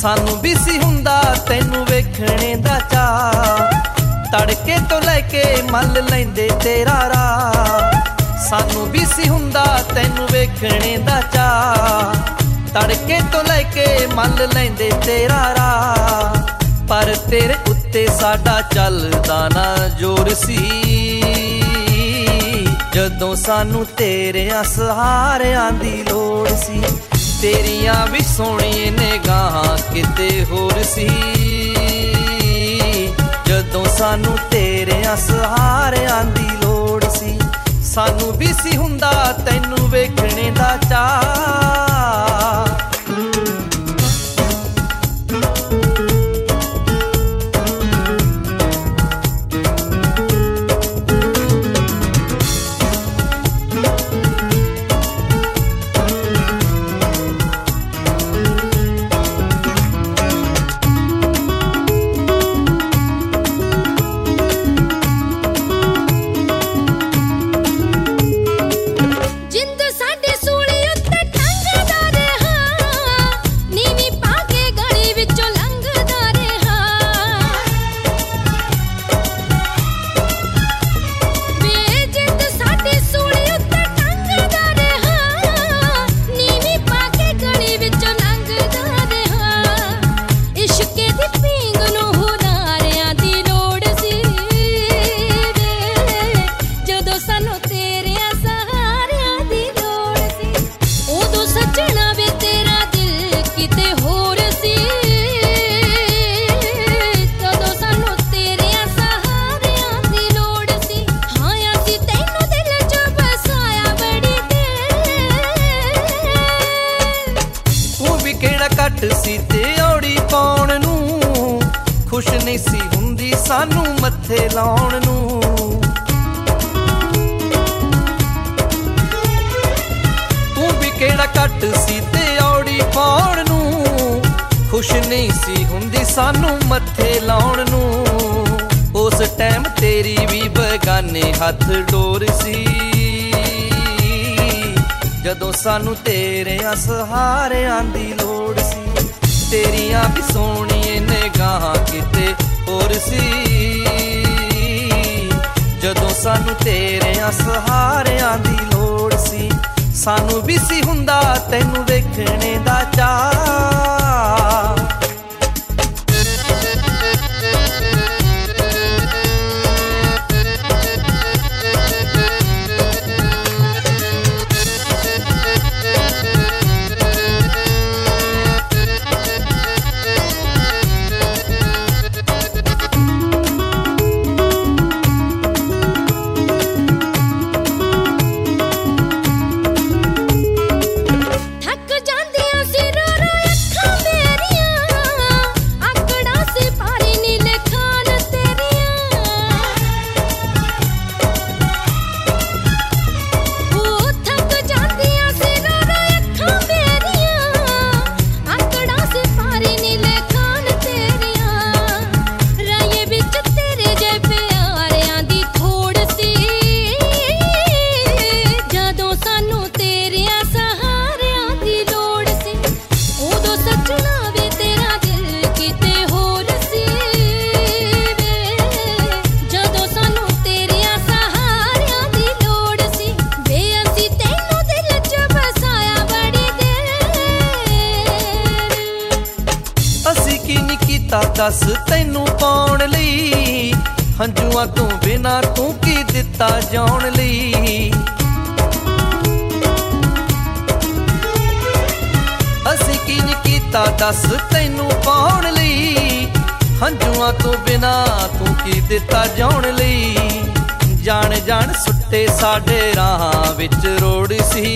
सानू भी सी हुंदा तैनू वेखणे दा चाऽ, तड़के तो लैके मल लैंदे तेरा राह। सानू भी सी हुंदा तैनू वेखणे दा चाऽ, तड़के तो लैके मल लैंदे तेरा राह। पर तेरे उत्ते साडा चलदा ना जोर सी, जदों सानू तेरियां सहारियां दी लोड़ सी। तेरियां भी सोहणियां निगाहां किते होर सी, जदों सानू तेरियां सहारियां दी लोड़ सी। सानू भी सी हुंदा तैनू वेखणे दा चाऽ। घट सी ते औड़ी पाउण नूं, खुश नहीं सी हुंदी सानू मत्थे लाउण नूं। तू भी केड़ा घट सी ते औड़ी पाउण नूं, खुश नहीं सी हुंदी सानू मत्थे लाउण नूं। उस टाइम तेरी भी बगाने हथ डोर सी, जदों सानू तेरियां सहारियां दी लोड़ सी। तेरियां भी सोहणियां निगाहां किते होर सी, जदों सानू तेरियां सहारियां दी लोड़ सी। सानू भी सी हुंदा तैनू वेखणे दा चाऽ। दस तैनू पाउण लई, हंजुआं तू बिना तू की दिता जाउण लई। असीं की नी कीता दस तैनू पाउण लई, हंजुआं तू बिना तू की दिता जाउण लई। जान जान सुट्टे साडे राहां विच रोड़ सी,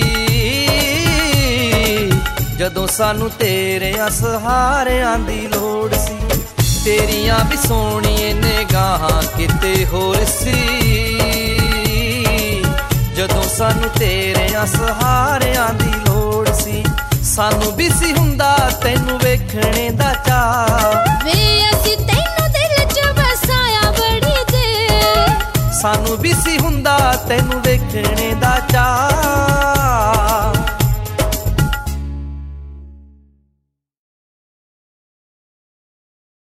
जदों सानू तेरियां सहारियां दी लोड़ सी। तेरियां भी सोहणियां निगाहां किते होर सी, जदों सानू तेरियां सहारियां दी लोड़ सी। सानू भी सी हुंदा तैनू वेखणे दा चाऽ, वे असीं तैनू दिल च बसाया बड़ी देर। सानू भी सी हुंदा तैनू वेखणे दा चाऽ।